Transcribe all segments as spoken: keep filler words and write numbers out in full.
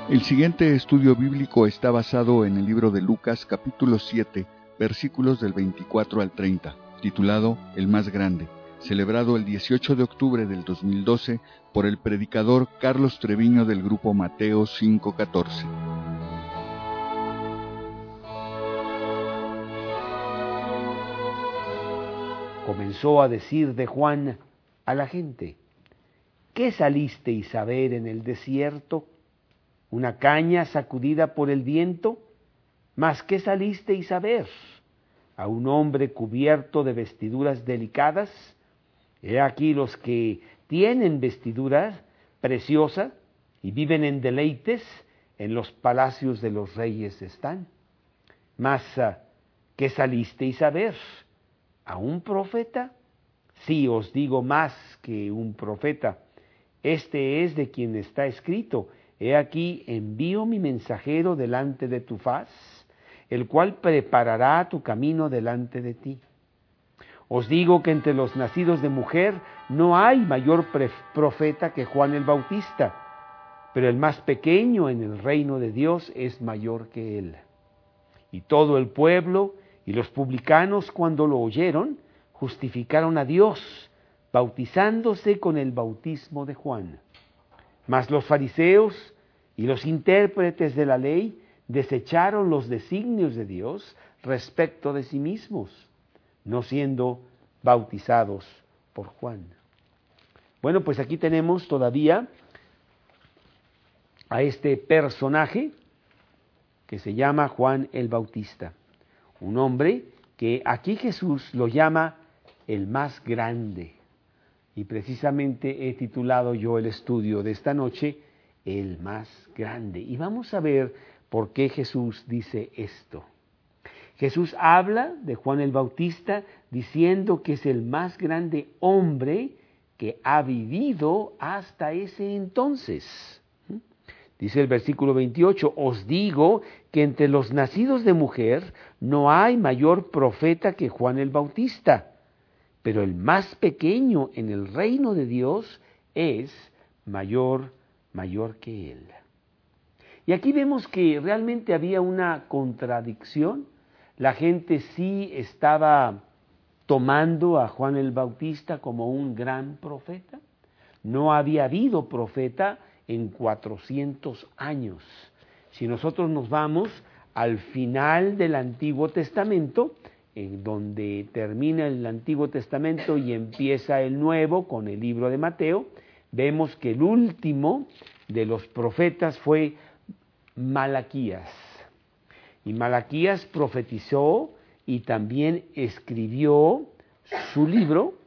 El siguiente estudio bíblico está basado en el libro de Lucas, capítulo siete, versículos del veinticuatro al treinta, titulado El más grande, celebrado el dieciocho de octubre del dos mil doce por el predicador Carlos Treviño del grupo Mateo cinco catorce. Comenzó a decir de Juan a la gente: ¿qué salisteis a ver en el desierto? ¿Una caña sacudida por el viento? ¿Mas qué salisteis a ver? ¿A un hombre cubierto de vestiduras delicadas? He aquí los que tienen vestiduras preciosas y viven en deleites, en los palacios de los reyes están. Mas ¿qué salisteis a ver? ¿A un profeta? Sí, os digo más que un profeta. Este es de quien está escrito: he aquí envío mi mensajero delante de tu faz, el cual preparará tu camino delante de ti. Os digo que entre los nacidos de mujer no hay mayor profeta que Juan el Bautista, pero el más pequeño en el reino de Dios es mayor que él. Y todo el pueblo y los publicanos, cuando lo oyeron, justificaron a Dios, bautizándose con el bautismo de Juan. Mas los fariseos y los intérpretes de la ley desecharon los designios de Dios respecto de sí mismos, no siendo bautizados por Juan. Bueno, pues aquí tenemos todavía a este personaje que se llama Juan el Bautista, un hombre que aquí Jesús lo llama el más grande. Y precisamente he titulado yo el estudio de esta noche, el más grande. Y vamos a ver por qué Jesús dice esto. Jesús habla de Juan el Bautista diciendo que es el más grande hombre que ha vivido hasta ese entonces. Dice el versículo veintiocho, os digo que entre los nacidos de mujer no hay mayor profeta que Juan el Bautista, pero el más pequeño en el reino de Dios es mayor, mayor que él. Y aquí vemos que realmente había una contradicción. La gente sí estaba tomando a Juan el Bautista como un gran profeta. No había habido profeta en cuatrocientos años. Si nosotros nos vamos al final del Antiguo Testamento, en donde termina el Antiguo Testamento y empieza el Nuevo con el libro de Mateo, vemos que el último de los profetas fue Malaquías. Y Malaquías profetizó y también escribió su libro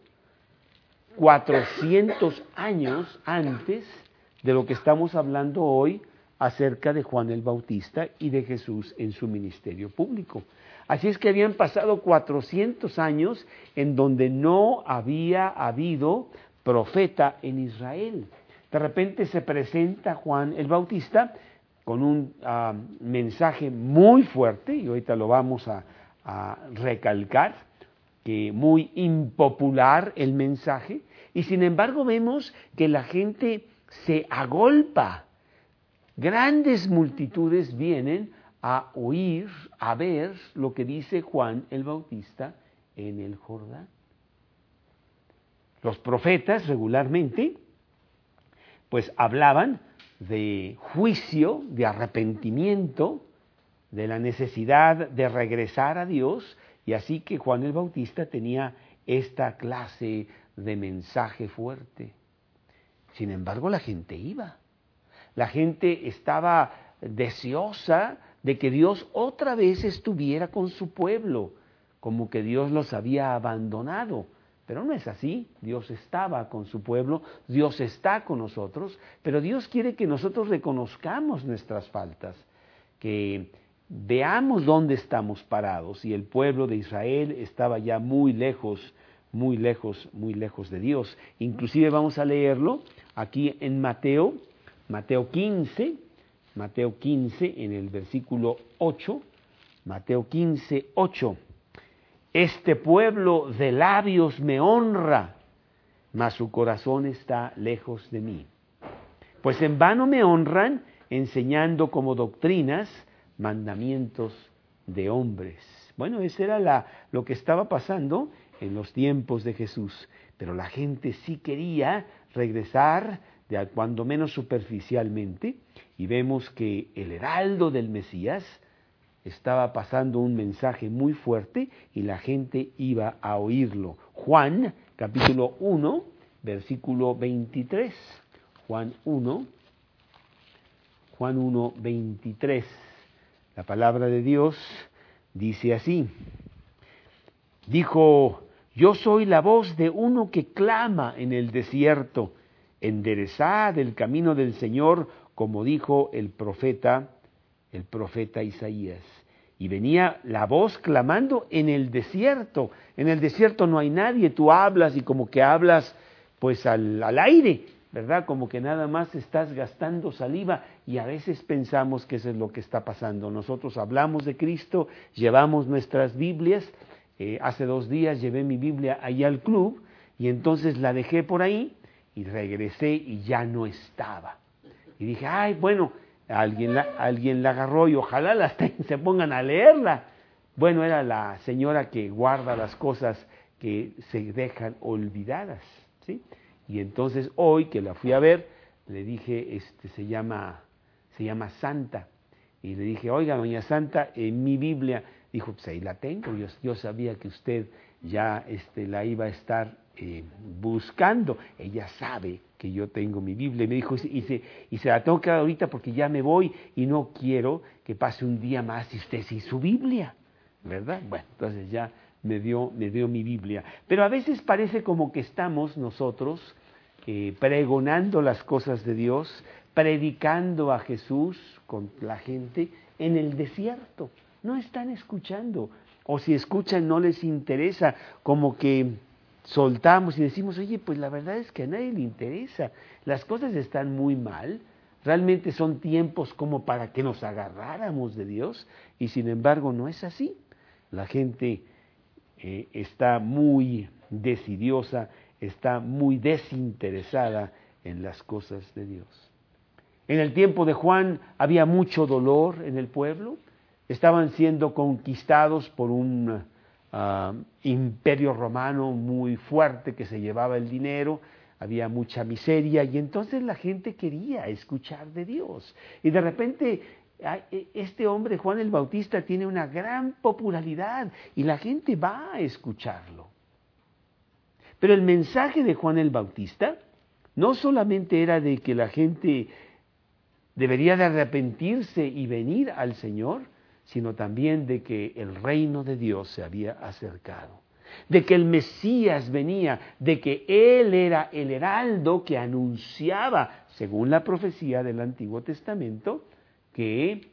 cuatrocientos años antes de lo que estamos hablando hoy acerca de Juan el Bautista y de Jesús en su ministerio público. Así es que habían pasado cuatrocientos años en donde no había habido profeta en Israel. De repente se presenta Juan el Bautista con un uh, mensaje muy fuerte, y ahorita lo vamos a, a recalcar, que muy impopular el mensaje, y sin embargo vemos que la gente se agolpa. Grandes multitudes vienen a oír, a ver lo que dice Juan el Bautista en el Jordán. Los profetas regularmente pues hablaban de juicio, de arrepentimiento, de la necesidad de regresar a Dios, y así que Juan el Bautista tenía esta clase de mensaje fuerte. Sin embargo, la gente iba. La gente estaba deseosa de que Dios otra vez estuviera con su pueblo, como que Dios los había abandonado. Pero no es así. Dios estaba con su pueblo, Dios está con nosotros, pero Dios quiere que nosotros reconozcamos nuestras faltas, que veamos dónde estamos parados. Y el pueblo de Israel estaba ya muy lejos, muy lejos, muy lejos de Dios. Inclusive vamos a leerlo aquí en Mateo, Mateo quince, Mateo quince en el versículo ocho, Mateo quince, ocho. Este pueblo de labios me honra, mas su corazón está lejos de mí. Pues en vano me honran enseñando como doctrinas mandamientos de hombres. Bueno, eso era la, lo que estaba pasando en los tiempos de Jesús. Pero la gente sí quería regresar, de cuando menos superficialmente, y vemos que el heraldo del Mesías estaba pasando un mensaje muy fuerte y la gente iba a oírlo. Juan, capítulo uno, versículo veintitrés. Juan uno, Juan uno, veintitrés. La palabra de Dios dice así. Dijo: yo soy la voz de uno que clama en el desierto, enderezad el camino del Señor, como dijo el profeta, el profeta Isaías. Y venía la voz clamando en el desierto. En el desierto no hay nadie, tú hablas y como que hablas pues al, al aire, ¿verdad? Como que nada más estás gastando saliva y a veces pensamos que eso es lo que está pasando. Nosotros hablamos de Cristo, llevamos nuestras Biblias. Eh, hace dos días llevé mi Biblia allá al club y entonces la dejé por ahí y regresé y ya no estaba. Y dije, ay, bueno, alguien la, alguien la agarró y ojalá las ten, se pongan a leerla. Bueno, era la señora que guarda las cosas que se dejan olvidadas, ¿sí? Y entonces hoy que la fui a ver, le dije, este, se llama, se llama Santa. Y le dije, oiga, doña Santa, en mi Biblia. Dijo, pues ahí la tengo, yo, yo sabía que usted ya este, la iba a estar eh, buscando. Ella sabe que yo tengo mi Biblia. Y me dijo, y se, y se la tengo que dar ahorita porque ya me voy y no quiero que pase un día más y usted sin su Biblia, ¿verdad? Bueno, entonces ya me dio, me dio mi Biblia. Pero a veces parece como que estamos nosotros eh, pregonando las cosas de Dios, predicando a Jesús con la gente en el desierto. No están escuchando, o si escuchan no les interesa, como que soltamos y decimos, oye, pues la verdad es que a nadie le interesa, las cosas están muy mal, realmente son tiempos como para que nos agarráramos de Dios, y sin embargo no es así. La gente eh, está muy decidiosa, está muy desinteresada en las cosas de Dios. En el tiempo de Juan había mucho dolor en el pueblo. Estaban siendo conquistados por un uh, imperio romano muy fuerte que se llevaba el dinero, había mucha miseria y entonces la gente quería escuchar de Dios. Y de repente este hombre, Juan el Bautista, tiene una gran popularidad y la gente va a escucharlo. Pero el mensaje de Juan el Bautista no solamente era de que la gente debería de arrepentirse y venir al Señor, sino también de que el reino de Dios se había acercado, de que el Mesías venía, de que Él era el heraldo que anunciaba, según la profecía del Antiguo Testamento, que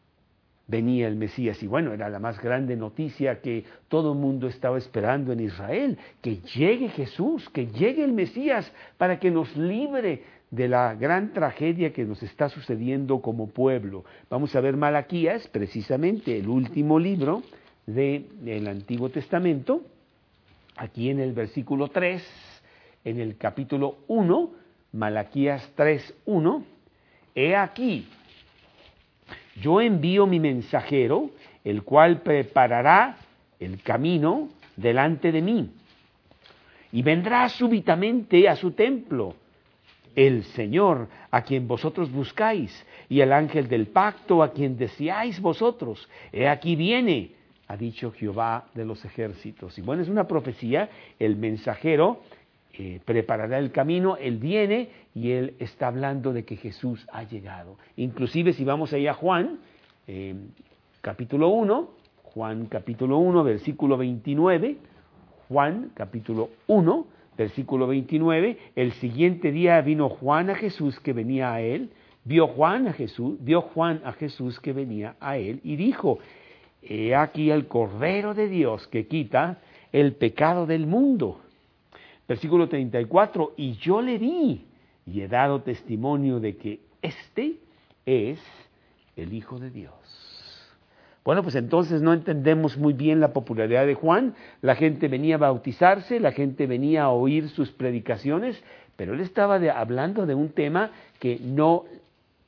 venía el Mesías. Y bueno, era la más grande noticia que todo el mundo estaba esperando en Israel, que llegue Jesús, que llegue el Mesías para que nos libre de la gran tragedia que nos está sucediendo como pueblo. Vamos a ver Malaquías, precisamente el último libro de, del Antiguo Testamento, aquí en el versículo tres, en el capítulo uno, Malaquías tres, uno, he aquí, yo envío mi mensajero, el cual preparará el camino delante de mí, y vendrá súbitamente a su templo, el Señor, a quien vosotros buscáis, y el ángel del pacto, a quien deseáis vosotros. He aquí viene, ha dicho Jehová de los ejércitos. Y bueno, es una profecía, el mensajero eh, preparará el camino, él viene y él está hablando de que Jesús ha llegado. Inclusive si vamos ahí a Juan, eh, capítulo uno, Juan capítulo uno, versículo veintinueve, Juan capítulo uno, versículo veintinueve, el siguiente día vino Juan a Jesús que venía a él, vio Juan a Jesús, vio Juan a Jesús que venía a él y dijo, he aquí el Cordero de Dios que quita el pecado del mundo. Versículo treinta y cuatro, y yo le vi y he dado testimonio de que este es el Hijo de Dios. Bueno, pues entonces no entendemos muy bien la popularidad de Juan. La gente venía a bautizarse, la gente venía a oír sus predicaciones, pero él estaba de, hablando de un tema que no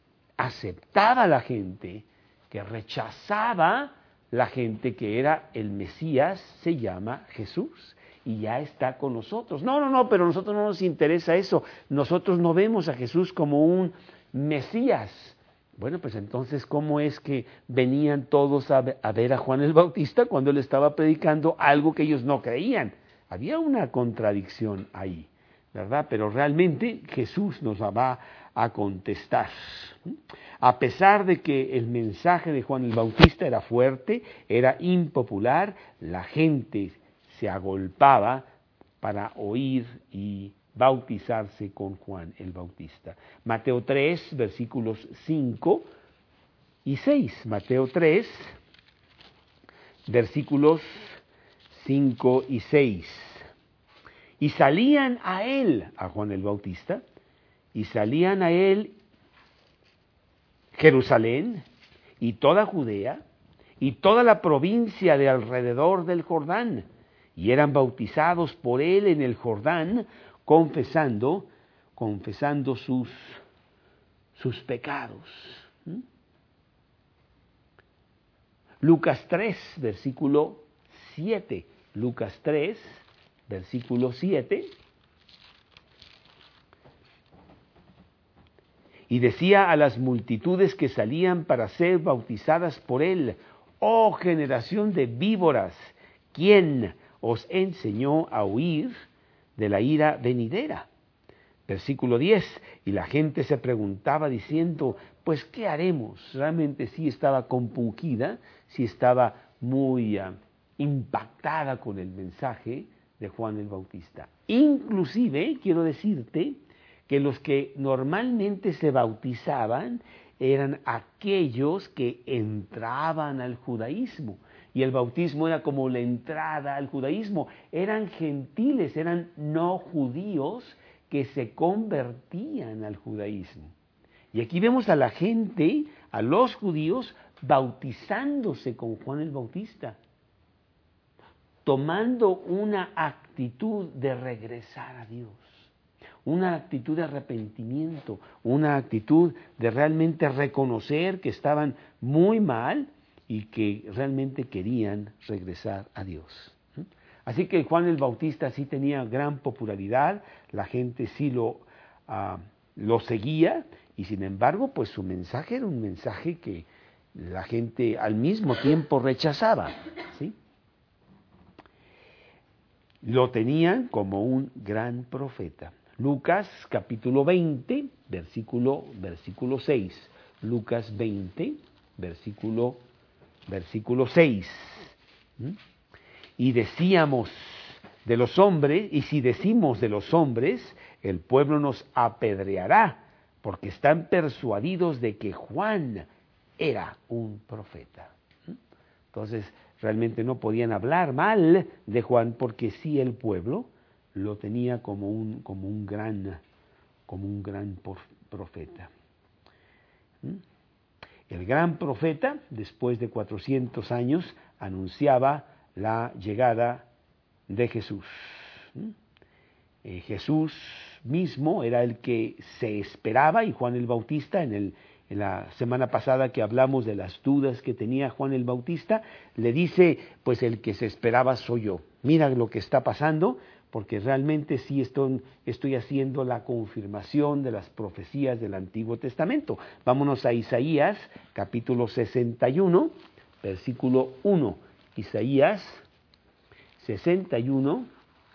aceptaba a la gente, que rechazaba la gente que era el Mesías, se llama Jesús. Y ya está con nosotros. No, no, no, pero a nosotros no nos interesa eso. Nosotros no vemos a Jesús como un Mesías. Bueno, pues entonces, ¿cómo es que venían todos a ver a Juan el Bautista cuando él estaba predicando algo que ellos no creían? Había una contradicción ahí, ¿verdad? Pero realmente Jesús nos va a contestar. A pesar de que el mensaje de Juan el Bautista era fuerte, era impopular, la gente se agolpaba para oír y bautizarse con Juan el Bautista. Mateo tres, versículos cinco y seis. Mateo tres, versículos cinco y seis. Y salían a él, a Juan el Bautista, y salían a él Jerusalén y toda Judea y toda la provincia de alrededor del Jordán, y eran bautizados por él en el Jordán, confesando, confesando sus, sus pecados. ¿Mm? Lucas tres, versículo siete. Lucas tres, versículo siete. Y decía a las multitudes que salían para ser bautizadas por él: oh generación de víboras, ¿quién os enseñó a huir de la ira venidera? Versículo diez, y la gente se preguntaba diciendo, pues ¿qué haremos? Realmente sí estaba compungida, sí estaba muy uh, impactada con el mensaje de Juan el Bautista. Inclusive, quiero decirte, que los que normalmente se bautizaban eran aquellos que entraban al judaísmo. Y el bautismo era como la entrada al judaísmo. Eran gentiles, eran no judíos que se convertían al judaísmo. Y aquí vemos a la gente, a los judíos, bautizándose con Juan el Bautista, tomando una actitud de regresar a Dios, una actitud de arrepentimiento, una actitud de realmente reconocer que estaban muy mal y que realmente querían regresar a Dios. Así que Juan el Bautista sí tenía gran popularidad, la gente sí lo, uh, lo seguía, y sin embargo, pues su mensaje era un mensaje que la gente al mismo tiempo rechazaba, ¿sí? Lo tenían como un gran profeta. Lucas capítulo veinte, versículo, versículo seis. Lucas veinte, versículo, versículo seis. ¿Mm? Y decíamos de los hombres, y si decimos de los hombres, el pueblo nos apedreará, porque están persuadidos de que Juan era un profeta. ¿Mm? Entonces, realmente no podían hablar mal de Juan, porque sí el pueblo lo tenía como un, como un gran, como un gran profeta. ¿Mm? El gran profeta, después de cuatrocientos años, anunciaba la llegada de Jesús. ¿Mm? Eh, Jesús mismo era el que se esperaba, y Juan el Bautista, en, el, en la semana pasada que hablamos de las dudas que tenía Juan el Bautista, le dice, pues el que se esperaba soy yo. Mira lo que está pasando, porque realmente sí estoy, estoy haciendo la confirmación de las profecías del Antiguo Testamento. Vámonos a Isaías, capítulo sesenta y uno, versículo uno. Isaías sesenta y uno,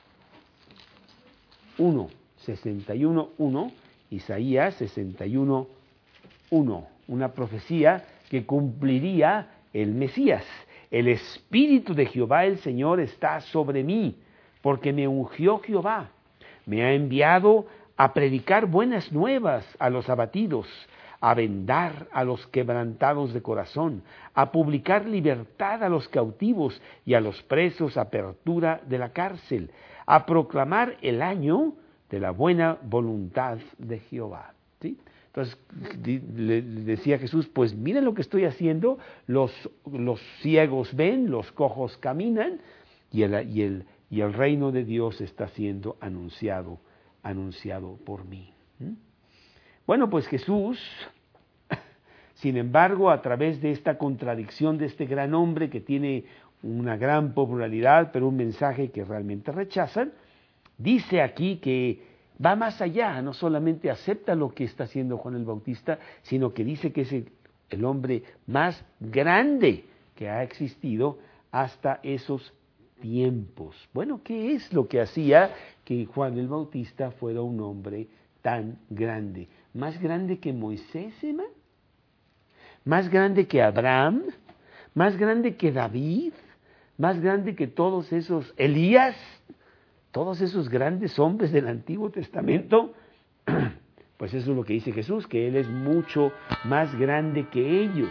uno. sesenta y uno, uno. Isaías sesenta y uno, uno. Una profecía que cumpliría el Mesías. El Espíritu de Jehová el Señor está sobre mí, porque me ungió Jehová, me ha enviado a predicar buenas nuevas a los abatidos, a vendar a los quebrantados de corazón, a publicar libertad a los cautivos y a los presos apertura de la cárcel, a proclamar el año de la buena voluntad de Jehová. ¿Sí? Entonces le decía Jesús, pues miren lo que estoy haciendo, los, los ciegos ven, los cojos caminan, y el, y el Y el reino de Dios está siendo anunciado, anunciado por mí. ¿Mm? Bueno, pues Jesús Sin embargo, a través de esta contradicción de este gran hombre que tiene una gran popularidad, pero un mensaje que realmente rechazan, dice aquí que va más allá, no solamente acepta lo que está haciendo Juan el Bautista, sino que dice que es el, el hombre más grande que ha existido hasta esos tiempos. Bueno, ¿qué es lo que hacía que Juan el Bautista fuera un hombre tan grande? ¿Más grande que Moisés, Emma? ¿Más grande que Abraham? ¿Más grande que David? ¿Más grande que todos esos Elías? Todos esos grandes hombres del Antiguo Testamento. Pues eso es lo que dice Jesús, que Él es mucho más grande que ellos.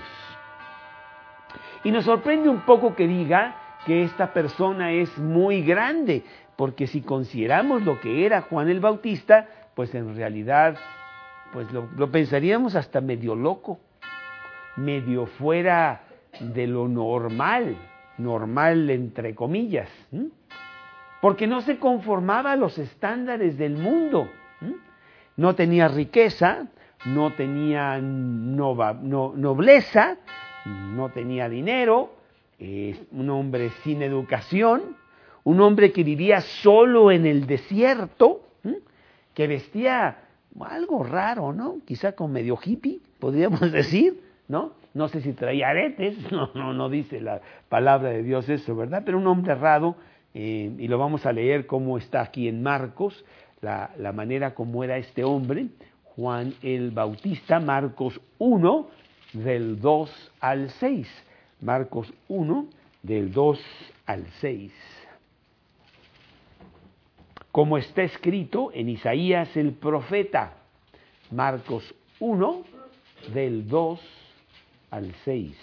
Y nos sorprende un poco que diga que esta persona es muy grande, porque si consideramos lo que era Juan el Bautista, pues en realidad pues lo, lo pensaríamos hasta medio loco, medio fuera de lo normal, normal entre comillas, ¿m? Porque no se conformaba a los estándares del mundo, ¿m? No tenía riqueza, no tenía nova, no, nobleza, no tenía dinero, es un hombre sin educación, un hombre que vivía solo en el desierto, ¿m? Que vestía algo raro, ¿no? Quizá con medio hippie, podríamos decir, ¿no? No sé si traía aretes, no, no, no dice la palabra de Dios eso, ¿verdad? Pero un hombre raro, eh, y lo vamos a leer como está aquí en Marcos, la, la manera como era este hombre, Juan el Bautista, Marcos uno, del dos al seis. Marcos uno, del dos al seis. Como está escrito en Isaías el profeta, Marcos uno, del dos al seis.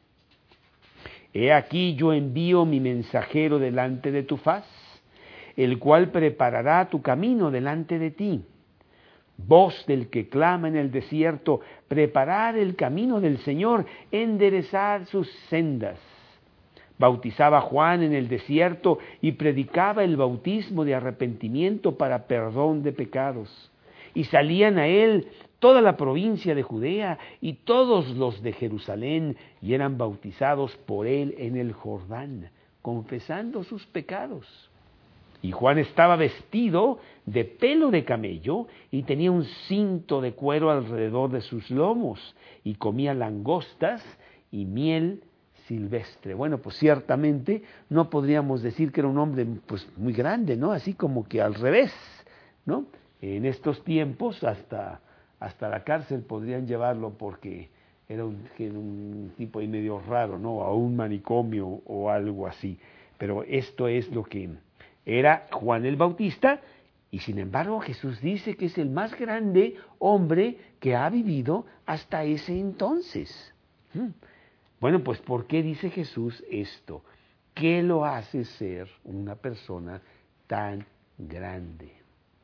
He aquí yo envío mi mensajero delante de tu faz, el cual preparará tu camino delante de ti. Voz del que clama en el desierto, preparad el camino del Señor, enderezad sus sendas. Bautizaba Juan en el desierto y predicaba el bautismo de arrepentimiento para perdón de pecados. Y salían a él toda la provincia de Judea y todos los de Jerusalén, y eran bautizados por él en el Jordán, confesando sus pecados. Y Juan estaba vestido de pelo de camello y tenía un cinto de cuero alrededor de sus lomos, y comía langostas y miel silvestre. Bueno, pues ciertamente no podríamos decir que era un hombre pues muy grande, ¿no? Así como que al revés, ¿no? En estos tiempos hasta, hasta la cárcel podrían llevarlo porque era un, era un tipo ahí medio raro, ¿no? A un manicomio o algo así. Pero esto es lo que era Juan el Bautista, y sin embargo Jesús dice que es el más grande hombre que ha vivido hasta ese entonces. Bueno, pues ¿por qué dice Jesús esto? ¿Qué lo hace ser una persona tan grande?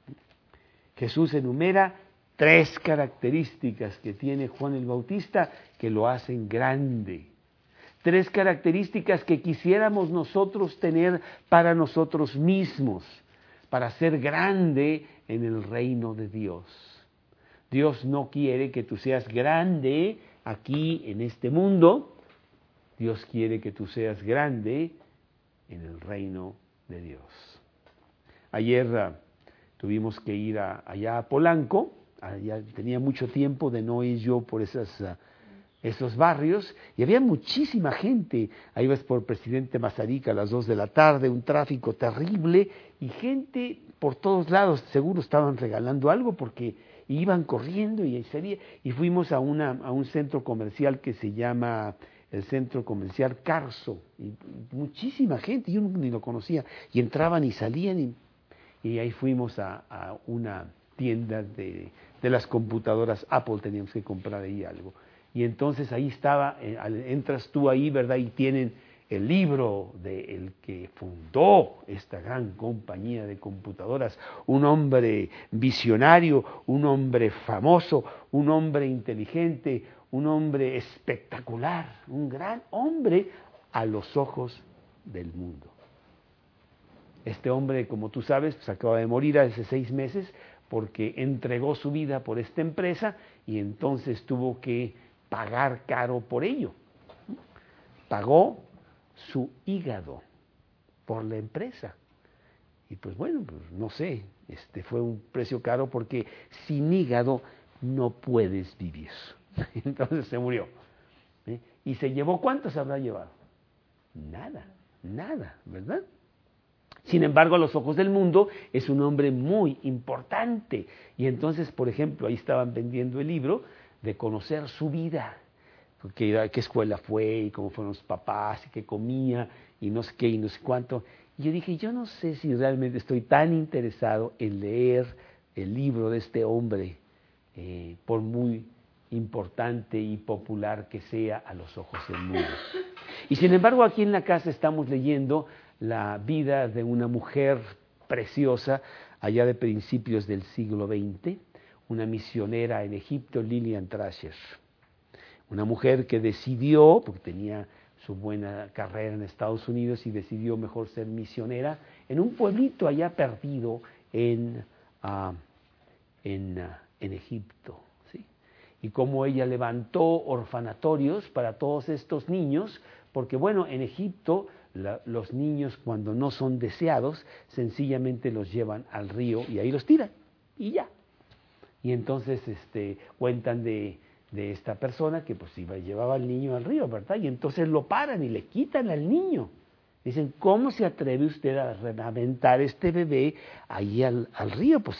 Jesús enumera tres características que tiene Juan el Bautista que lo hacen grande. Tres características que quisiéramos nosotros tener para nosotros mismos, para ser grande en el reino de Dios. Dios no quiere que tú seas grande aquí en este mundo. Dios quiere que tú seas grande en el reino de Dios. Ayer uh, tuvimos que ir a, allá a Polanco. Allá tenía mucho tiempo de no ir yo por esas, uh, esos barrios, y había muchísima gente. Ahí vas por Presidente Mazarik a las dos de la tarde, un tráfico terrible, y gente por todos lados. Seguro estaban regalando algo porque iban corriendo y salía. Y fuimos a, una, a un centro comercial que se llama el Centro Comercial Carso, y muchísima gente, yo ni lo conocía, y entraban y salían, y, y ahí fuimos a, a una tienda de, de las computadoras Apple, teníamos que comprar ahí algo, y entonces ahí estaba, eh, entras tú ahí, ¿verdad?, y tienen el libro del que fundó esta gran compañía de computadoras, un hombre visionario, un hombre famoso, un hombre inteligente, un hombre espectacular, un gran hombre a los ojos del mundo. Este hombre, como tú sabes, pues acaba de morir hace seis meses porque entregó su vida por esta empresa, y entonces tuvo que pagar caro por ello. Pagó su hígado por la empresa. Y pues bueno, pues no sé, este fue un precio caro porque sin hígado no puedes vivir. Entonces se murió. ¿Eh? ¿Y se llevó cuántos habrá llevado? Nada, nada, ¿verdad? Sin embargo, a los ojos del mundo es un hombre muy importante. Y entonces, por ejemplo, ahí estaban vendiendo el libro de conocer su vida. Porque a qué escuela fue y cómo fueron los papás y qué comía y no sé qué y no sé cuánto. Y yo dije, yo no sé si realmente estoy tan interesado en leer el libro de este hombre, eh, por muy importante y popular que sea a los ojos del mundo. Y sin embargo, aquí en la casa estamos leyendo la vida de una mujer preciosa, allá de principios del siglo veinte, una misionera en Egipto, Lillian Trasher. Una mujer que decidió, porque tenía su buena carrera en Estados Unidos y decidió mejor ser misionera en un pueblito allá perdido en, uh, en, uh, en Egipto. ¿Sí? Y cómo ella levantó orfanatorios para todos estos niños, porque bueno, en Egipto la, los niños cuando no son deseados, sencillamente los llevan al río y ahí los tiran, y ya. Y entonces este, cuentan de... de esta persona que pues iba y llevaba al niño al río, ¿verdad? Y entonces lo paran y le quitan al niño. Dicen, ¿cómo se atreve usted a aventar este bebé ahí al, al río? Pues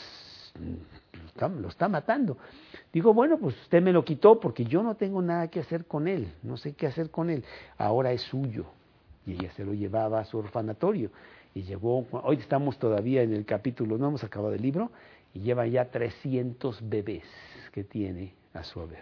lo está, lo está matando. Digo, bueno, pues usted me lo quitó porque yo no tengo nada que hacer con él, no sé qué hacer con él, ahora es suyo. Y ella se lo llevaba a su orfanatorio. Y llegó, hoy estamos todavía en el capítulo, no hemos acabado el libro, y lleva ya trescientos bebés que tiene a su haber.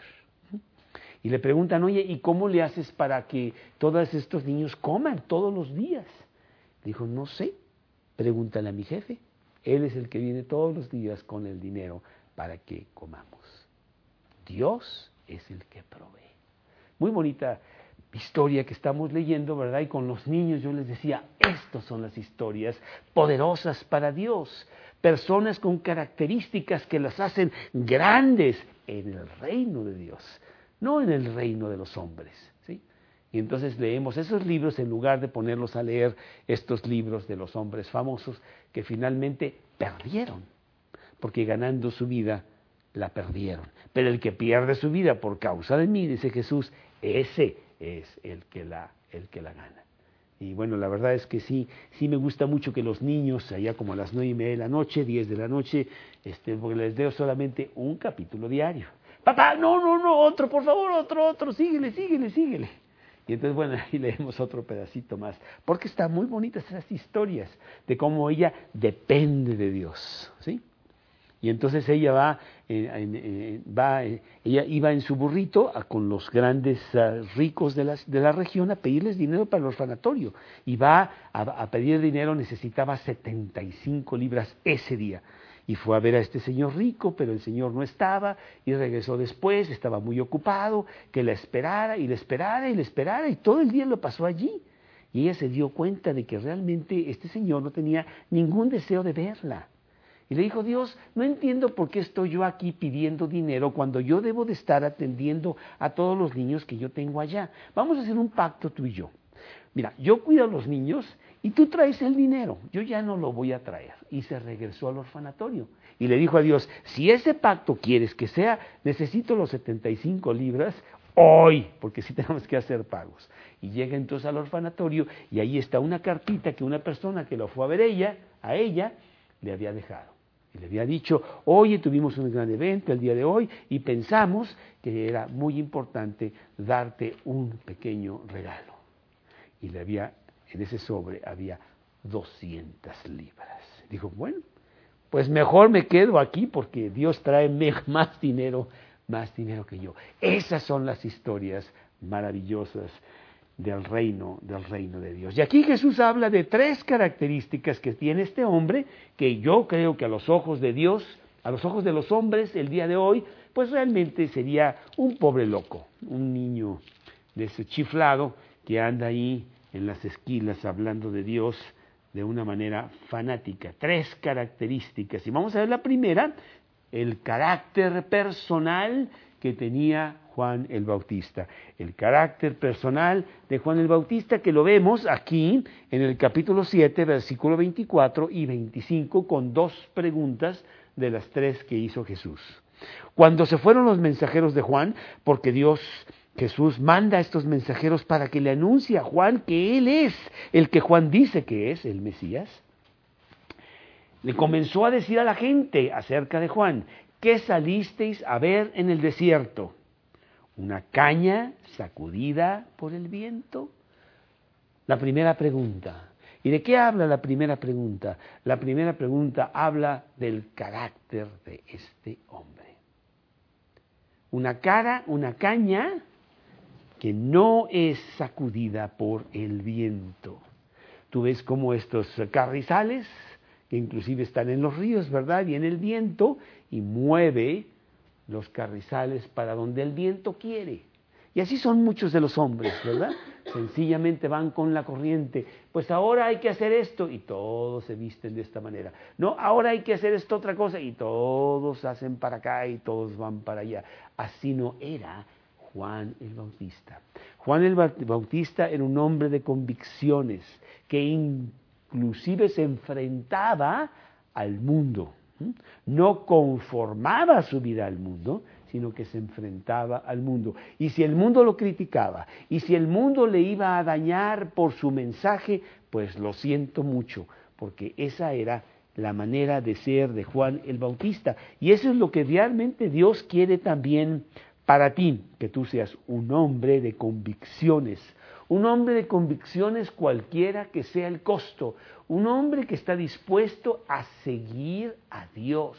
Y le preguntan, oye, ¿y cómo le haces para que todos estos niños coman todos los días? Dijo, no sé, pregúntale a mi jefe. Él es el que viene todos los días con el dinero para que comamos. Dios es el que provee. Muy bonita historia que estamos leyendo, ¿verdad? Y con los niños yo les decía, estas son las historias poderosas para Dios. Personas con características que las hacen grandes en el reino de Dios, no en el reino de los hombres, ¿sí? Y entonces leemos esos libros en lugar de ponerlos a leer estos libros de los hombres famosos que finalmente perdieron, porque ganando su vida la perdieron. Pero el que pierde su vida por causa de mí, dice Jesús, ese es el que la, el que la gana. Y bueno, la verdad es que sí, sí me gusta mucho que los niños, allá como a las nueve y media de la noche, diez de la noche, este, porque les leo solamente un capítulo diario. Papá, no, no, no, otro, por favor, otro, otro, síguele, síguele, síguele. Y entonces, bueno, ahí leemos otro pedacito más, porque están muy bonitas esas historias de cómo ella depende de Dios, ¿sí? Y entonces ella va, eh, eh, va eh, ella iba en su burrito a, con los grandes uh, ricos de, las, de la región a pedirles dinero para el orfanatorio. Y va a, a pedir dinero, necesitaba setenta y cinco libras ese día. Y fue a ver a este señor rico, pero el señor no estaba, y regresó después, estaba muy ocupado, que la esperara, y la esperara, y la esperara, y todo el día lo pasó allí. Y ella se dio cuenta de que realmente este señor no tenía ningún deseo de verla. Y le dijo, Dios, no entiendo por qué estoy yo aquí pidiendo dinero cuando yo debo de estar atendiendo a todos los niños que yo tengo allá. Vamos a hacer un pacto tú y yo. Mira, yo cuido a los niños y tú traes el dinero. Yo ya no lo voy a traer. Y se regresó al orfanatorio. Y le dijo a Dios, si ese pacto quieres que sea, necesito los setenta y cinco libras hoy, porque sí tenemos que hacer pagos. Y llega entonces al orfanatorio y ahí está una cartita que una persona que lo fue a ver ella, a ella, le había dejado. Y le había dicho, oye, tuvimos un gran evento el día de hoy y pensamos que era muy importante darte un pequeño regalo. Y le había, en ese sobre había doscientas libras. Dijo, bueno, pues mejor me quedo aquí porque Dios trae más dinero, más dinero que yo. Esas son las historias maravillosas del reino, del reino de Dios. Y aquí Jesús habla de tres características que tiene este hombre, que yo creo que a los ojos de Dios, a los ojos de los hombres, el día de hoy, pues realmente sería un pobre loco, un niño de ese chiflado que anda ahí en las esquilas hablando de Dios de una manera fanática. Tres características. Y vamos a ver la primera, el carácter personal que tenía Juan el Bautista. El carácter personal de Juan el Bautista, que lo vemos aquí en el capítulo siete, versículo veinticuatro y veinticinco, con dos preguntas de las tres que hizo Jesús. Cuando se fueron los mensajeros de Juan, porque Dios, Jesús manda a estos mensajeros para que le anuncie a Juan que Él es el que Juan dice que es, el Mesías, le comenzó a decir a la gente acerca de Juan: ¿qué salisteis a ver en el desierto? ¿Una caña sacudida por el viento? La primera pregunta. ¿Y de qué habla la primera pregunta? La primera pregunta habla del carácter de este hombre. Una cara, una caña que no es sacudida por el viento. Tú ves como estos carrizales, que inclusive están en los ríos, ¿verdad? Viene el viento y mueve los carrizales para donde el viento quiere. Y así son muchos de los hombres, ¿verdad? Sencillamente van con la corriente. Pues ahora hay que hacer esto y todos se visten de esta manera. No, ahora hay que hacer esto otra cosa y todos hacen para acá y todos van para allá. Así no era Juan el Bautista. Juan el Bautista era un hombre de convicciones que inclusive se enfrentaba al mundo. No conformaba su vida al mundo, sino que se enfrentaba al mundo. Y si el mundo lo criticaba, y si el mundo le iba a dañar por su mensaje, pues lo siento mucho, porque esa era la manera de ser de Juan el Bautista. Y eso es lo que realmente Dios quiere también para ti, que tú seas un hombre de convicciones. Un hombre de convicciones cualquiera que sea el costo. Un hombre que está dispuesto a seguir a Dios,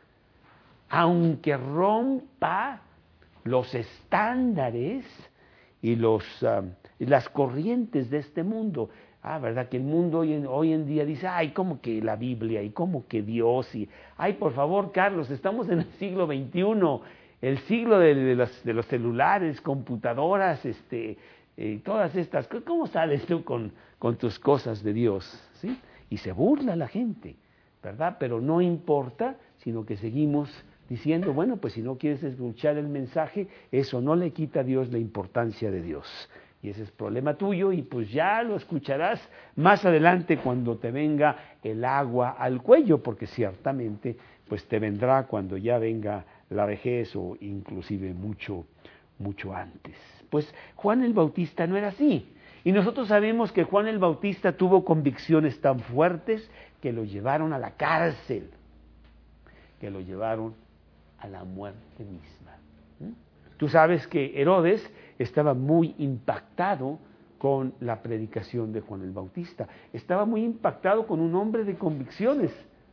aunque rompa los estándares y los, uh, las corrientes de este mundo. Ah, ¿verdad? Que el mundo hoy en, hoy en día dice, ay, ¿cómo que la Biblia? Y ¿cómo que Dios? Y, ay, por favor, Carlos, estamos en el siglo veintiuno, el siglo de, de, los, de los celulares, computadoras, este... Eh, todas estas cosas. ¿Cómo sales tú con, con tus cosas de Dios? ¿Sí? Y se burla la gente, ¿verdad? Pero no importa, sino que seguimos diciendo, bueno, pues si no quieres escuchar el mensaje, eso no le quita a Dios la importancia de Dios. Y ese es problema tuyo y pues ya lo escucharás más adelante cuando te venga el agua al cuello, porque ciertamente pues te vendrá cuando ya venga la vejez o inclusive mucho, mucho antes. Pues Juan el Bautista no era así. Y nosotros sabemos que Juan el Bautista tuvo convicciones tan fuertes que lo llevaron a la cárcel, que lo llevaron a la muerte misma. ¿Mm? Tú sabes que Herodes estaba muy impactado con la predicación de Juan el Bautista. Estaba muy impactado con un hombre de convicciones.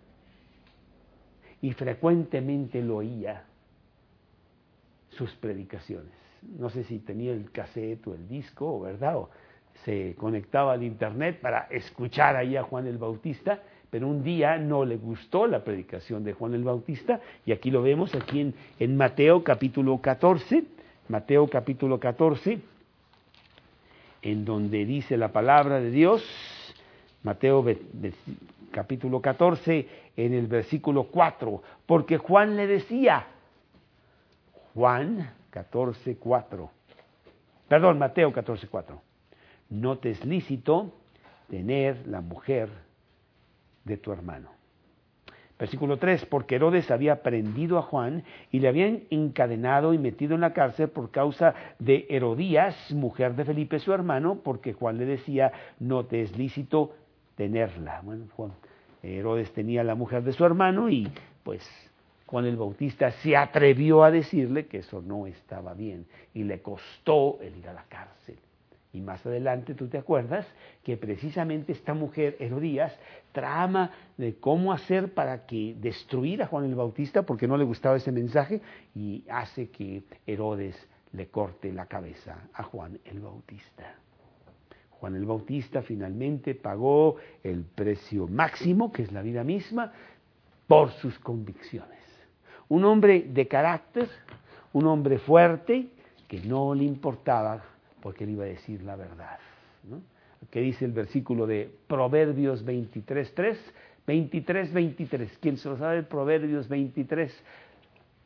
Y frecuentemente lo oía, sus predicaciones. No sé si tenía el cassette o el disco, ¿verdad? O se conectaba al internet para escuchar ahí a Juan el Bautista, pero un día no le gustó la predicación de Juan el Bautista, y aquí lo vemos aquí en, en Mateo capítulo catorce, Mateo capítulo catorce, en donde dice la palabra de Dios, Mateo capítulo catorce, en el versículo cuatro, porque Juan le decía, Juan catorce, cuatro. Perdón, Mateo catorce, cuatro. No te es lícito tener la mujer de tu hermano. Versículo tres. Porque Herodes había prendido a Juan y le habían encadenado y metido en la cárcel por causa de Herodías, mujer de Felipe su hermano, porque Juan le decía, no te es lícito tenerla. Bueno, Juan, Herodes tenía la mujer de su hermano y pues Juan el Bautista se atrevió a decirle que eso no estaba bien y le costó el ir a la cárcel. Y más adelante tú te acuerdas que precisamente esta mujer, Herodías, trama de cómo hacer para que destruir a Juan el Bautista porque no le gustaba ese mensaje y hace que Herodes le corte la cabeza a Juan el Bautista. Juan el Bautista finalmente pagó el precio máximo, que es la vida misma, por sus convicciones. Un hombre de carácter, un hombre fuerte, que no le importaba porque él iba a decir la verdad, ¿no? ¿Qué dice el versículo de Proverbios veintitrés, tres? veintitrés, veintitrés. ¿Quién se lo sabe? Proverbios veintitrés,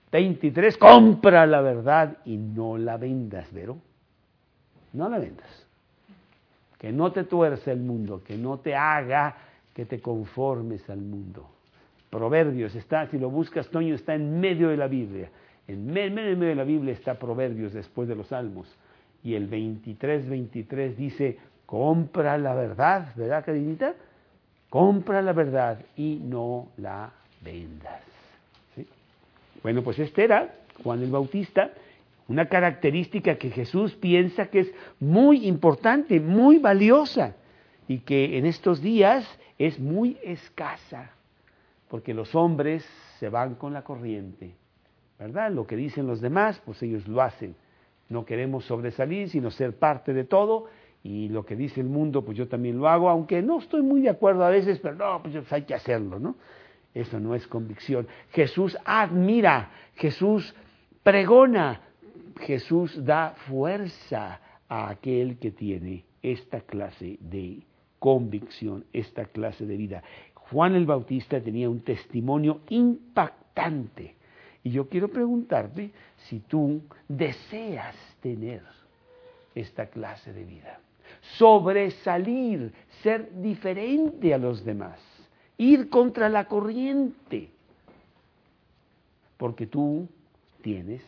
veintitrés, compra la verdad y no la vendas, ¿vero? No la vendas. Que no te tuerza el mundo, que no te haga que te conformes al mundo. Proverbios está, si lo buscas, Toño, está en medio de la Biblia. En medio, en medio de la Biblia está Proverbios después de los Salmos. Y el veintitrés, veintitrés dice, compra la verdad, ¿verdad, Carinita? Compra la verdad y no la vendas. ¿Sí? Bueno, pues este era Juan el Bautista, una característica que Jesús piensa que es muy importante, muy valiosa, y que en estos días es muy escasa, porque los hombres se van con la corriente, ¿verdad? Lo que dicen los demás, pues ellos lo hacen. No queremos sobresalir, sino ser parte de todo, y lo que dice el mundo, pues yo también lo hago, aunque no estoy muy de acuerdo a veces, pero no, pues hay que hacerlo, ¿no? Eso no es convicción. Jesús admira, Jesús pregona, Jesús da fuerza a aquel que tiene esta clase de convicción, esta clase de vida. Juan el Bautista tenía un testimonio impactante. Y yo quiero preguntarte si tú deseas tener esta clase de vida. Sobresalir, ser diferente a los demás, ir contra la corriente. Porque tú tienes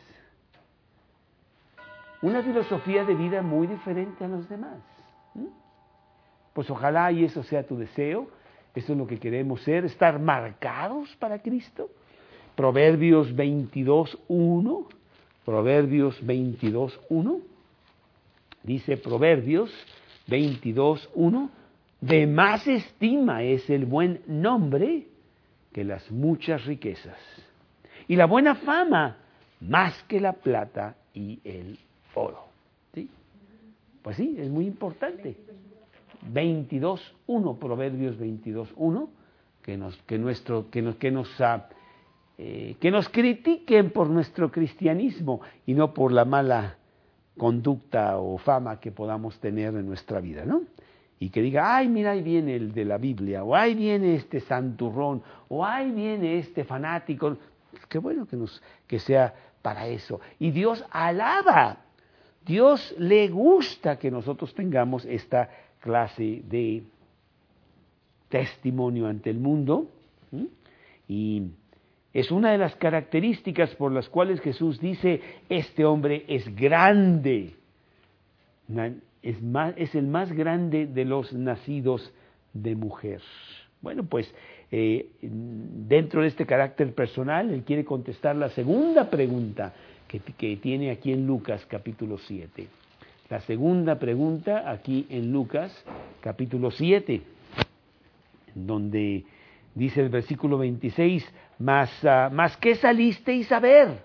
una filosofía de vida muy diferente a los demás. ¿Mm? Pues ojalá y eso sea tu deseo. Eso es lo que queremos ser, estar marcados para Cristo. Proverbios veintidós, uno. Proverbios veintidós, uno. Dice Proverbios veintidós, uno. De más estima es el buen nombre que las muchas riquezas. Y la buena fama más que la plata y el oro. ¿Sí? Pues sí, es muy importante. veintidós, uno, Proverbios veintidós, uno, que nos, que nuestro, que nos, que nos, uh, eh, que nos critiquen por nuestro cristianismo y no por la mala conducta o fama que podamos tener en nuestra vida, ¿no? Y que diga, ay, mira, ahí viene el de la Biblia, o ahí viene este santurrón, o ahí viene este fanático. Qué bueno que nos, que sea para eso. Y Dios alaba, Dios le gusta que nosotros tengamos esta clase de testimonio ante el mundo, ¿sí? Y es una de las características por las cuales Jesús dice, este hombre es grande, es, más, es el más grande de los nacidos de mujer. Bueno, pues eh, dentro de este carácter personal, él quiere contestar la segunda pregunta que, que tiene aquí en Lucas capítulo siete. La segunda pregunta aquí en Lucas, capítulo siete, donde dice el versículo veintiséis, ¿Mas, uh, ¿mas qué salisteis a ver?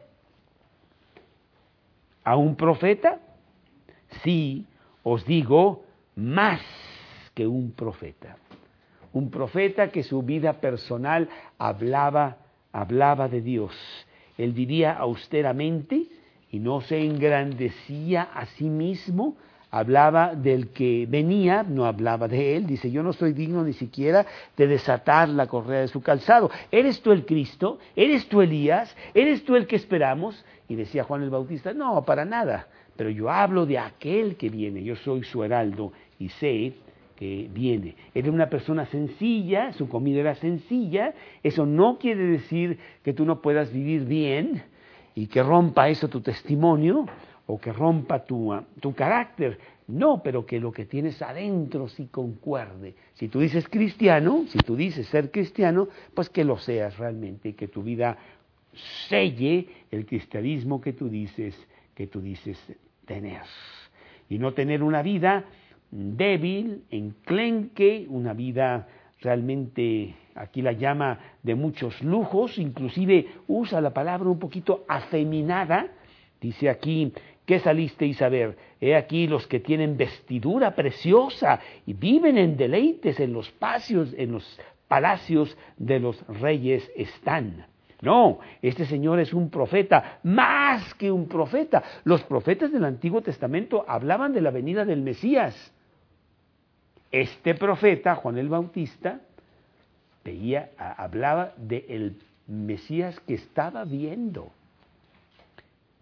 ¿A un profeta? Sí, os digo, más que un profeta. Un profeta que su vida personal hablaba, hablaba de Dios. Él vivía austeramente y no se engrandecía a sí mismo, hablaba del que venía, no hablaba de él, dice, yo no soy digno ni siquiera de desatar la correa de su calzado. ¿Eres tú el Cristo? ¿Eres tú Elías? ¿Eres tú el que esperamos? Y decía Juan el Bautista, no, para nada, pero yo hablo de aquel que viene, yo soy su heraldo y sé que viene. Era una persona sencilla, su comida era sencilla, eso no quiere decir que tú no puedas vivir bien, y que rompa eso tu testimonio, o que rompa tu, uh, tu carácter. No, pero que lo que tienes adentro sí concuerde. Si tú dices cristiano, si tú dices ser cristiano, pues que lo seas realmente, y que tu vida selle el cristianismo que tú dices, que tú dices tener. Y no tener una vida débil, enclenque, una vida realmente, aquí la llama de muchos lujos, inclusive usa la palabra un poquito afeminada, dice aquí, ¿qué salisteis a ver? He aquí los que tienen vestidura preciosa y viven en deleites en los palacios, en los palacios de los reyes están. No, este señor es un profeta, más que un profeta. Los profetas del Antiguo Testamento hablaban de la venida del Mesías. Este profeta, Juan el Bautista, veía, hablaba del Mesías que estaba viendo.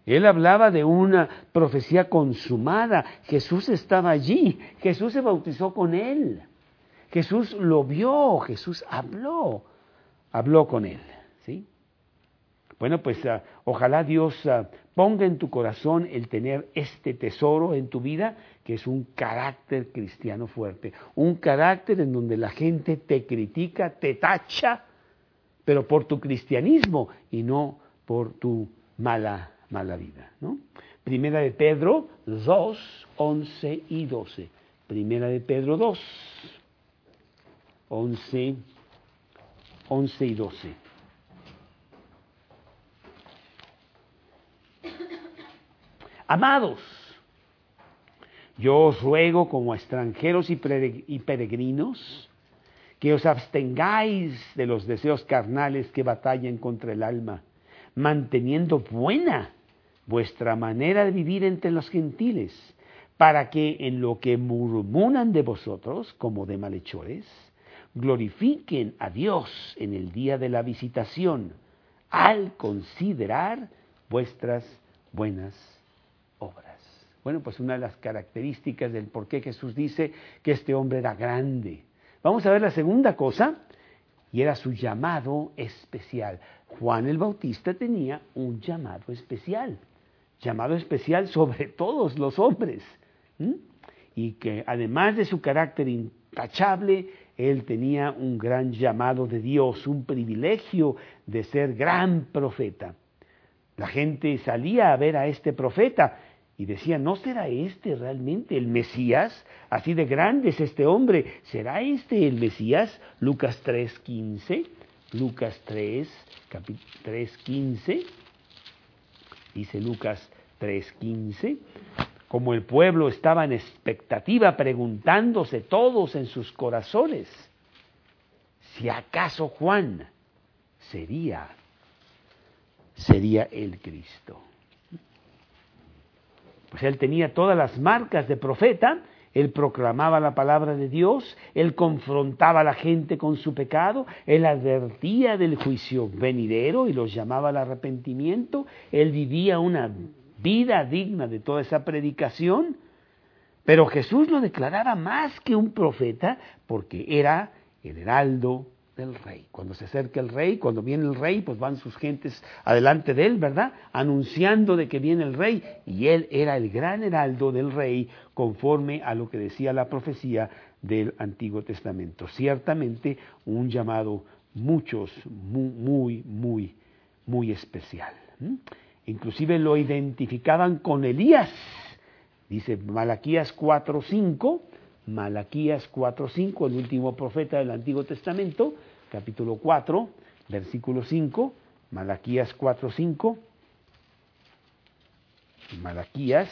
Él hablaba de una profecía consumada. Jesús estaba allí. Jesús se bautizó con él. Jesús lo vio. Jesús habló. Habló con él. ¿Sí? Bueno, pues uh, ojalá Dios uh, ponga en tu corazón el tener este tesoro en tu vida, que es un carácter cristiano fuerte. Un carácter en donde la gente te critica, te tacha, pero por tu cristianismo y no por tu mala mala vida, ¿no? Primera de Pedro dos, once y doce. Primera de Pedro dos, once, once y doce. Amados, yo os ruego como extranjeros y peregrinos que os abstengáis de los deseos carnales que batallan contra el alma, manteniendo buena vuestra manera de vivir entre los gentiles, para que en lo que murmuran de vosotros, como de malhechores, glorifiquen a Dios en el día de la visitación, al considerar vuestras buenas obras. Bueno, pues una de las características del por qué Jesús dice que este hombre era grande. Vamos a ver la segunda cosa, y era su llamado especial. Juan el Bautista tenía un llamado especial, llamado especial sobre todos los hombres, ¿m? Y que además de su carácter intachable, él tenía un gran llamado de Dios, un privilegio de ser gran profeta. La gente salía a ver a este profeta y decía, ¿no será este realmente el Mesías? Así de grande es este hombre. ¿Será este el Mesías? Lucas tres quince. Lucas tres, tres quince. Dice Lucas tres quince. Como el pueblo estaba en expectativa, preguntándose todos en sus corazones, si acaso Juan sería, sería el Cristo. Pues él tenía todas las marcas de profeta, él proclamaba la palabra de Dios, él confrontaba a la gente con su pecado, él advertía del juicio venidero y los llamaba al arrepentimiento, él vivía una vida digna de toda esa predicación, pero Jesús lo declaraba más que un profeta porque era el heraldo del rey. Cuando se acerca el rey, cuando viene el rey, pues van sus gentes adelante de él, ¿verdad? Anunciando de que viene el rey, y él era el gran heraldo del rey, conforme a lo que decía la profecía del Antiguo Testamento. Ciertamente un llamado muchos, muy, muy, muy, muy especial. ¿Mm? Inclusive lo identificaban con Elías. Dice Malaquías cuatro cinco, Malaquías cuatro cinco, el último profeta del Antiguo Testamento, capítulo cuatro, versículo cinco, Malaquías cuatro cinco, Malaquías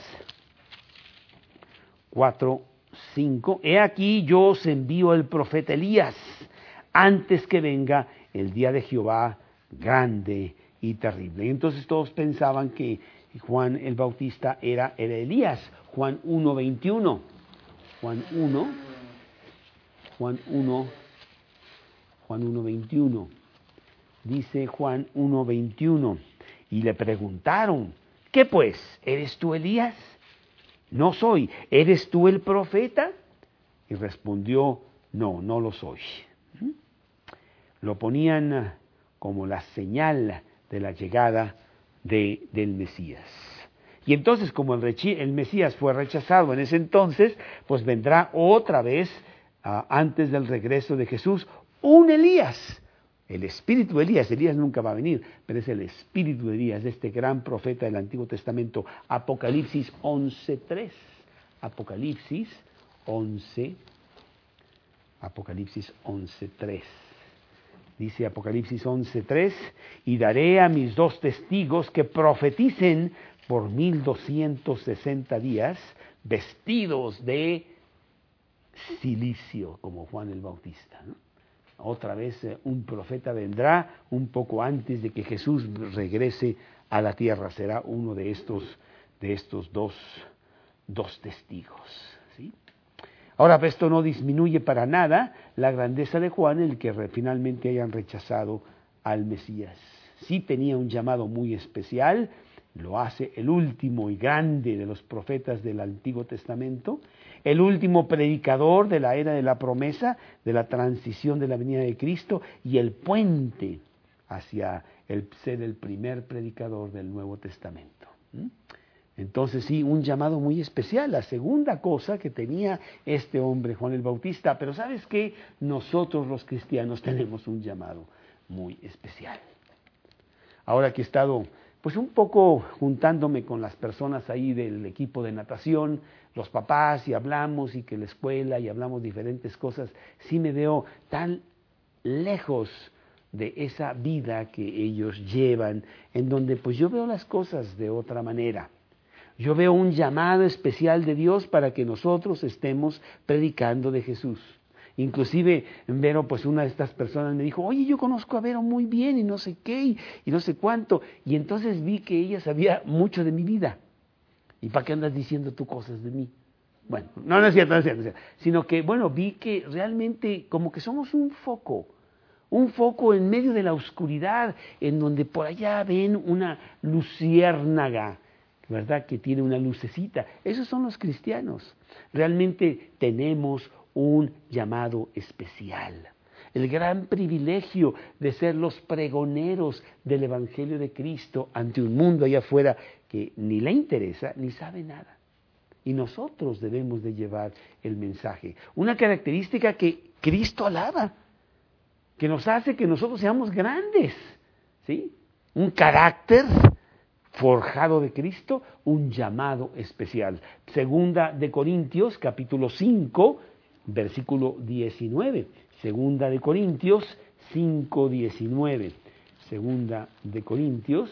cuatro cinco, he aquí yo os envío el profeta Elías, antes que venga el día de Jehová grande y terrible. Y entonces todos pensaban que Juan el Bautista era, era Elías. Juan uno veintiuno, Juan uno, Juan uno, Juan uno veintiuno, dice Juan uno veintiuno, y le preguntaron, ¿qué pues? ¿Eres tú Elías? No soy. ¿Eres tú el profeta? Y respondió, no, no lo soy. ¿Mm? Lo ponían como la señal de la llegada de, del Mesías. Y entonces, como el, rechi- el Mesías fue rechazado en ese entonces, pues vendrá otra vez, uh, antes del regreso de Jesús, un Elías. El espíritu de Elías, Elías nunca va a venir, pero es el espíritu de Elías, de este gran profeta del Antiguo Testamento. Apocalipsis once tres. Apocalipsis once, Apocalipsis once tres. Dice Apocalipsis once tres, y daré a mis dos testigos que profeticen por mil doscientos sesenta días, vestidos de silicio, como Juan el Bautista, ¿no? Otra vez eh, un profeta vendrá un poco antes de que Jesús regrese a la tierra. Será uno de estos, de estos dos, dos testigos, ¿sí? Ahora, esto no disminuye para nada la grandeza de Juan, el que re, finalmente hayan rechazado al Mesías. Sí tenía un llamado muy especial, lo hace el último y grande de los profetas del Antiguo Testamento, el último predicador de la era de la promesa, de la transición de la venida de Cristo, y el puente hacia el ser el primer predicador del Nuevo Testamento. ¿Mm? Entonces sí, un llamado muy especial, la segunda cosa que tenía este hombre, Juan el Bautista. Pero ¿sabes qué? Nosotros los cristianos tenemos un llamado muy especial. Ahora que he estado pues un poco juntándome con las personas ahí del equipo de natación, los papás, y hablamos, y que la escuela, y hablamos diferentes cosas, sí me veo tan lejos de esa vida que ellos llevan, en donde pues yo veo las cosas de otra manera. Yo veo un llamado especial de Dios para que nosotros estemos predicando de Jesús. Inclusive Vero, pues una de estas personas me dijo, oye, yo conozco a Vero muy bien y no sé qué y, y no sé cuánto. Y entonces vi que ella sabía mucho de mi vida. ¿Y para qué andas diciendo tú cosas de mí? Bueno, no, no es cierto, no es cierto, no es cierto. Sino que, bueno, vi que realmente como que somos un foco. Un foco en medio de la oscuridad, en donde por allá ven una luciérnaga, ¿verdad? Que tiene una lucecita. Esos son los cristianos. Realmente tenemos un llamado especial. El gran privilegio de ser los pregoneros del Evangelio de Cristo ante un mundo allá afuera que ni le interesa ni sabe nada. Y nosotros debemos de llevar el mensaje. Una característica que Cristo alaba, que nos hace que nosotros seamos grandes, ¿sí? Un carácter forjado de Cristo, un llamado especial. Segunda de Corintios, capítulo cinco, versículo diecinueve. Segunda de Corintios cinco, diecinueve. Segunda de Corintios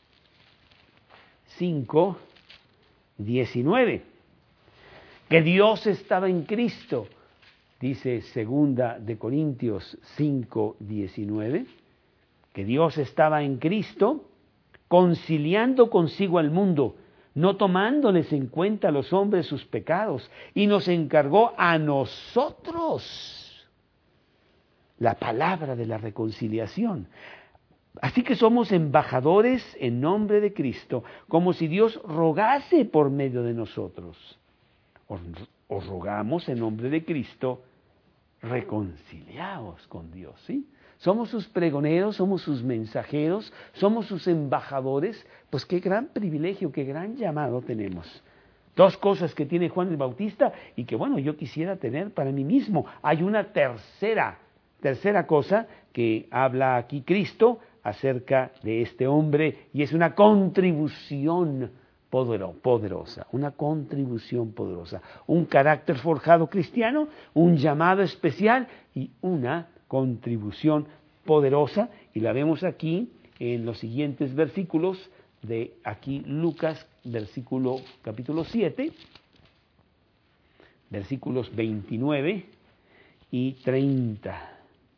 cinco, diecinueve. Que Dios estaba en Cristo, dice Segunda de Corintios cinco, diecinueve. Que Dios estaba en Cristo, conciliando consigo al mundo, no tomándoles en cuenta a los hombres sus pecados, y nos encargó a nosotros la palabra de la reconciliación. Así que somos embajadores en nombre de Cristo, como si Dios rogase por medio de nosotros. Os, os rogamos en nombre de Cristo, reconciliaos con Dios, ¿sí? Somos sus pregoneros, somos sus mensajeros, somos sus embajadores. Pues qué gran privilegio, qué gran llamado tenemos. Dos cosas que tiene Juan el Bautista y que, bueno, yo quisiera tener para mí mismo. Hay una tercera, tercera cosa que habla aquí Cristo acerca de este hombre, y es una contribución poderosa, una contribución poderosa. Un carácter forjado cristiano, un llamado especial y una contribución poderosa, y la vemos aquí en los siguientes versículos de aquí Lucas, versículo capítulo siete, versículos veintinueve y treinta.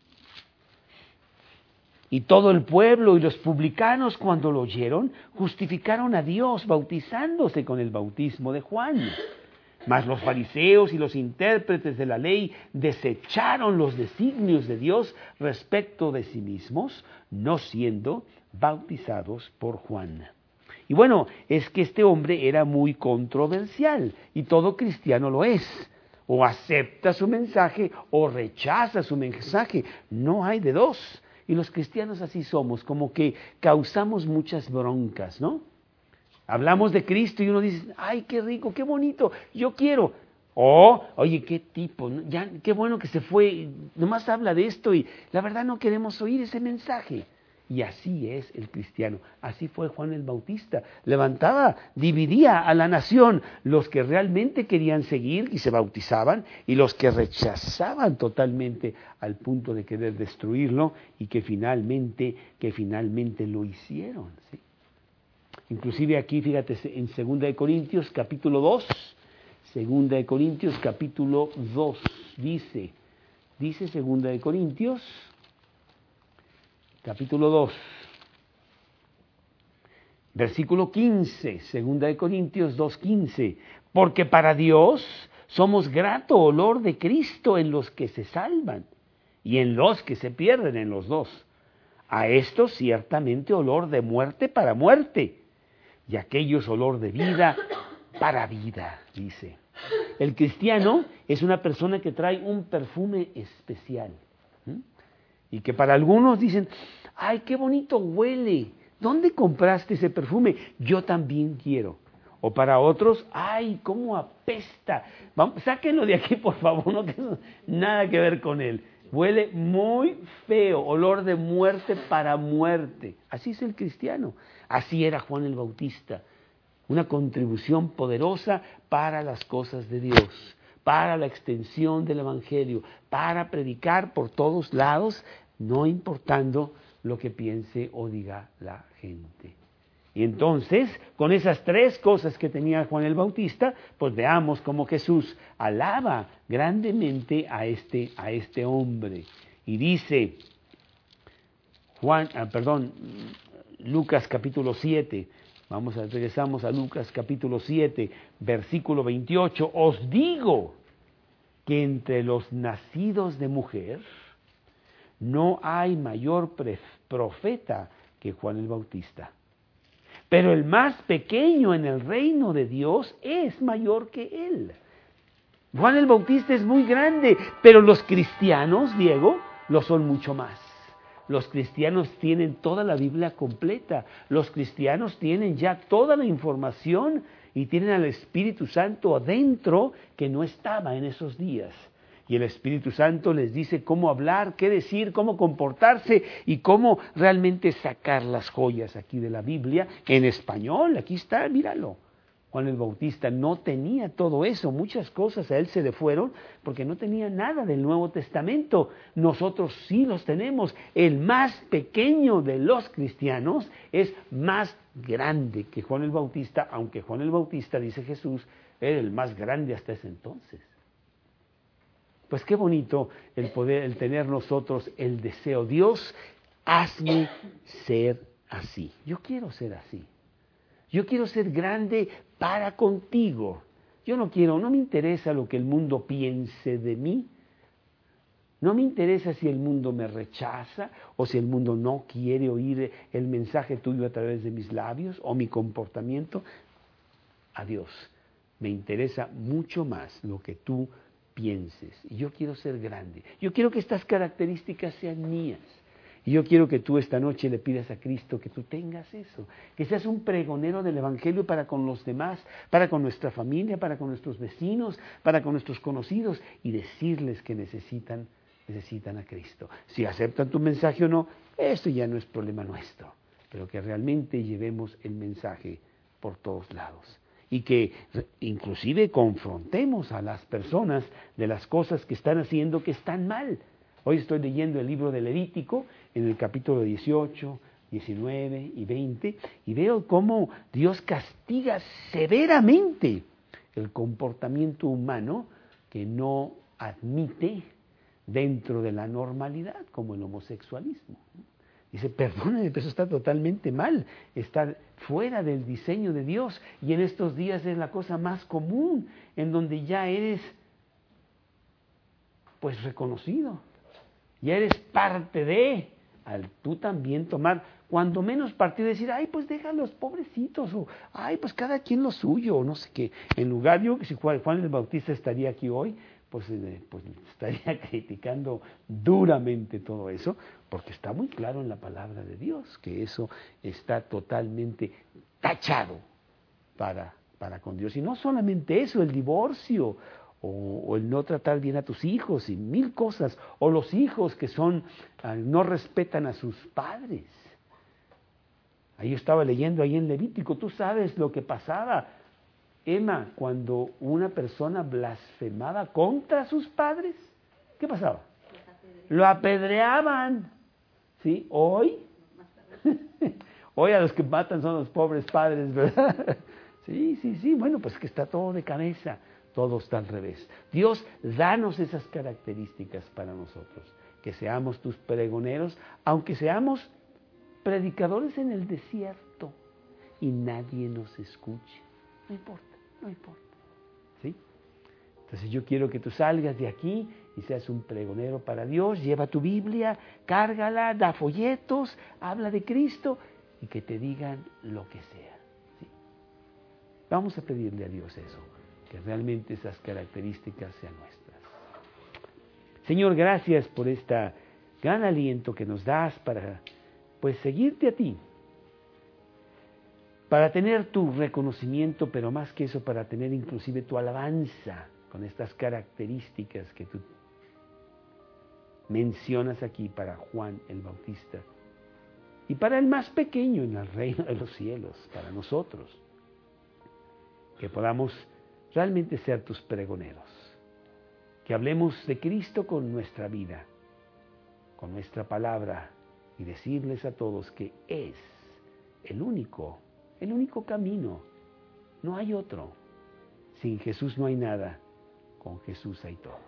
Y todo el pueblo y los publicanos, cuando lo oyeron, justificaron a Dios bautizándose con el bautismo de Juan. Mas los fariseos y los intérpretes de la ley desecharon los designios de Dios respecto de sí mismos, no siendo bautizados por Juan. Y bueno, es que este hombre era muy controversial, y todo cristiano lo es. O acepta su mensaje o rechaza su mensaje. No hay de dos. Y los cristianos así somos, como que causamos muchas broncas, ¿no? Hablamos de Cristo y uno dice, ay, qué rico, qué bonito, yo quiero. Oh, oye, qué tipo, ya, qué bueno que se fue, nomás habla de esto y la verdad no queremos oír ese mensaje. Y así es el cristiano, así fue Juan el Bautista. Levantaba, dividía a la nación, los que realmente querían seguir y se bautizaban, y los que rechazaban totalmente al punto de querer destruirlo, y que finalmente, que finalmente lo hicieron, ¿sí? Inclusive aquí, fíjate, en Segunda de Corintios, capítulo dos, Segunda de Corintios, capítulo dos, dice, dice Segunda de Corintios, capítulo dos, versículo quince, Segunda de Corintios dos, quince, porque para Dios somos grato olor de Cristo en los que se salvan y en los que se pierden, en los dos. A estos ciertamente olor de muerte para muerte, y aquellos olor de vida para vida, dice. El cristiano es una persona que trae un perfume especial. ¿Mm? Y que para algunos dicen, ¡ay, qué bonito huele! ¿Dónde compraste ese perfume? Yo también quiero. O para otros, ¡ay, cómo apesta! Vamos, sáquenlo de aquí, por favor, no tengo nada que ver con él. Huele muy feo, olor de muerte para muerte. Así es el cristiano. Así era Juan el Bautista. Una contribución poderosa para las cosas de Dios, para la extensión del Evangelio, para predicar por todos lados, no importando lo que piense o diga la gente. Y entonces, con esas tres cosas que tenía Juan el Bautista, pues veamos cómo Jesús alaba grandemente a este, a este hombre. Y dice, Juan, ah, perdón, Lucas capítulo siete, vamos a regresamos a Lucas capítulo siete, versículo veintiocho, os digo que entre los nacidos de mujer no hay mayor profeta que Juan el Bautista. Pero el más pequeño en el reino de Dios es mayor que él. Juan el Bautista es muy grande, pero los cristianos, Diego, lo son mucho más. Los cristianos tienen toda la Biblia completa. Los cristianos tienen ya toda la información y tienen al Espíritu Santo adentro que no estaba en esos días. Y el Espíritu Santo les dice cómo hablar, qué decir, cómo comportarse y cómo realmente sacar las joyas aquí de la Biblia en español. Aquí está, míralo. Juan el Bautista no tenía todo eso, muchas cosas a él se le fueron porque no tenía nada del Nuevo Testamento. Nosotros sí los tenemos. El más pequeño de los cristianos es más grande que Juan el Bautista, aunque Juan el Bautista, dice Jesús, era el más grande hasta ese entonces. Pues qué bonito el poder, el tener nosotros el deseo. Dios, hazme ser así. Yo quiero ser así. Yo quiero ser grande para contigo. Yo no quiero, no me interesa lo que el mundo piense de mí. No me interesa si el mundo me rechaza o si el mundo no quiere oír el mensaje tuyo a través de mis labios o mi comportamiento. A Dios me interesa mucho más lo que tú pienses. Y yo quiero ser grande. Yo quiero que estas características sean mías. Y yo quiero que tú esta noche le pidas a Cristo que tú tengas eso, que seas un pregonero del Evangelio para con los demás, para con nuestra familia, para con nuestros vecinos, para con nuestros conocidos y decirles que necesitan, necesitan a Cristo. Si aceptan tu mensaje o no, eso ya no es problema nuestro, pero que realmente llevemos el mensaje por todos lados. Y que inclusive confrontemos a las personas de las cosas que están haciendo que están mal. Hoy estoy leyendo el libro de Levítico en el capítulo dieciocho, diecinueve y veinte y veo cómo Dios castiga severamente el comportamiento humano que no admite dentro de la normalidad, como el homosexualismo. Dice, perdóname, pero eso está totalmente mal, está fuera del diseño de Dios y en estos días es la cosa más común, en donde ya eres pues reconocido, ya eres parte de, al tú también tomar cuando menos partido y decir, ay, pues déjalos pobrecitos, o ay, pues cada quien lo suyo, o no sé qué. En lugar, yo que si Juan, Juan el Bautista estaría aquí hoy, pues, eh, pues estaría criticando duramente todo eso, porque está muy claro en la palabra de Dios que eso está totalmente tachado para, para con Dios. Y no solamente eso, el divorcio, o, o el no tratar bien a tus hijos, y mil cosas, o los hijos que son, uh, no respetan a sus padres. Ahí yo estaba leyendo ahí en Levítico, tú sabes lo que pasaba, Emma, cuando una persona blasfemaba contra sus padres, ¿qué pasaba? Lo apedreaban. ¿Sí? Hoy, hoy a los que matan son los pobres padres, ¿verdad? Sí, sí, sí, bueno, pues que está todo de cabeza, todo está al revés. Dios, danos esas características para nosotros, que seamos tus pregoneros, aunque seamos predicadores en el desierto y nadie nos escuche. No importa, no importa. ¿Sí? Entonces yo quiero que tú salgas de aquí y seas un pregonero para Dios. Lleva tu Biblia, cárgala, da folletos, habla de Cristo y que te digan lo que sea. ¿Sí? Vamos a pedirle a Dios eso, que realmente esas características sean nuestras. Señor, gracias por este gran aliento que nos das para, pues, seguirte a ti, para tener tu reconocimiento, pero más que eso, para tener inclusive tu alabanza con estas características que tú mencionas aquí para Juan el Bautista y para el más pequeño en el reino de los cielos, para nosotros, que podamos realmente ser tus pregoneros, que hablemos de Cristo con nuestra vida, con nuestra palabra, y decirles a todos que es el único El único camino, no hay otro. Sin Jesús no hay nada, con Jesús hay todo.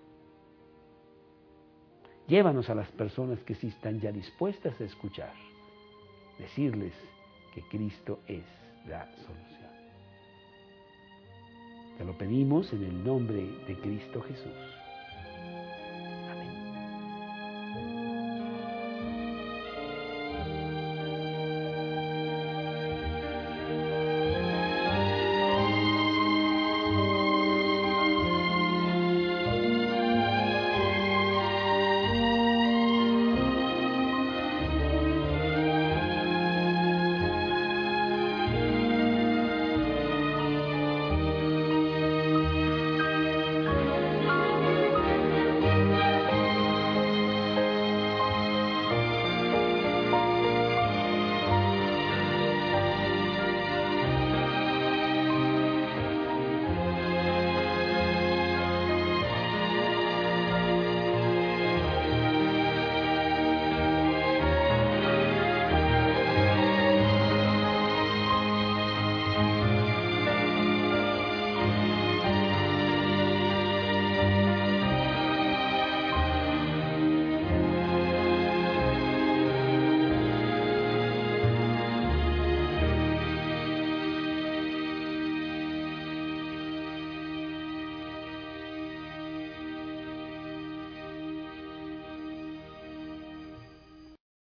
Llévanos a las personas que sí están ya dispuestas a escuchar, decirles que Cristo es la solución. Te lo pedimos en el nombre de Cristo Jesús.